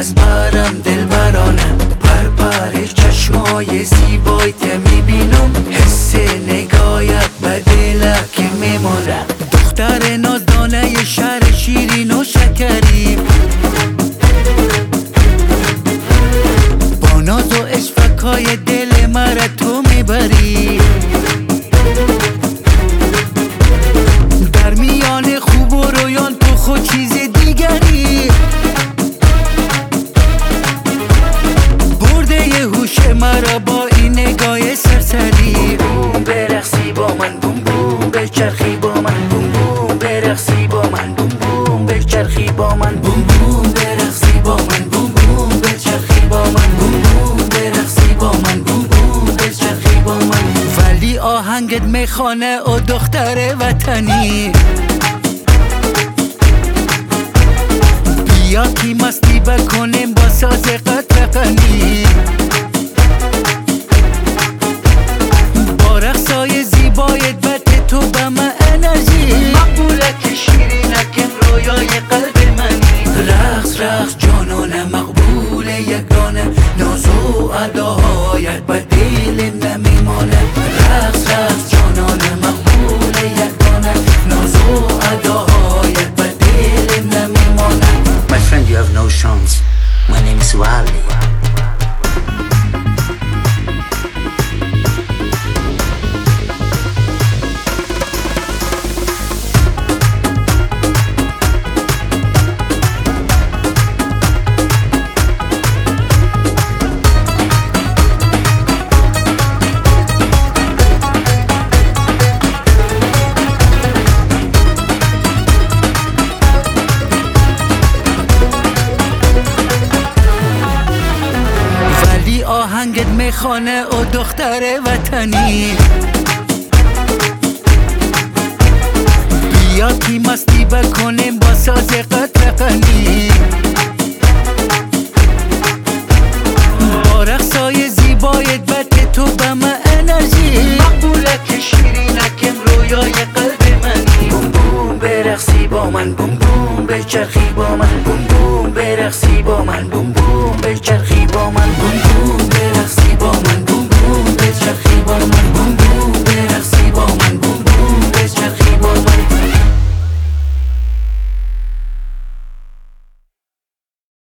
از برم دلبرانم، پر چشمای زیبایت میبینم، حس نگاهت به دلک که میمانم. دختر نازدانه شهر شیرین و شکری، با ناز و اشفقای دل مرا تو میبری. در میان خوب و رویان تو خود چیز دیگری، برده ی هوش مرا با این نگاه سرسری. بوم برقصی با من، بوم بوم بچرخی با من، بوم بوم برقصی با من، بوم بوم بچرخی با من، بوم بوم برقصی با من، بوم بوم بچرخی با من، بوم بوم برقصی با من، بوم بوم بچرخی با من. ولی آهنگت میخوانه او دختر وطنی، بیا کی مستی بکنیم با ساز قطرقنی. با رقصای زیبایت بده تو به من انرژی، مقبوله که شیرینکم رویای قلب منی. رقص رقص جانانه مقبوله یگانه، ناز و اداهایت به دلم نمیمانه. رقص رقص جانانه مقبوله یگانه، ناز و اداهایت به دلم نمیمانه. My friend, you have no chance. My name is Wally. آهنگت میخوانه او دختر وطنی، بیا کی مستی بکنیم با ساز قطرقنی. با رقصای زیبایت بده تو به من انرژی، مقبوله که شیرینکم رویای قلب منی. بوم بوم برقصی با من، بوم بوم بچرخی با من، بوم بوم برقصی با من.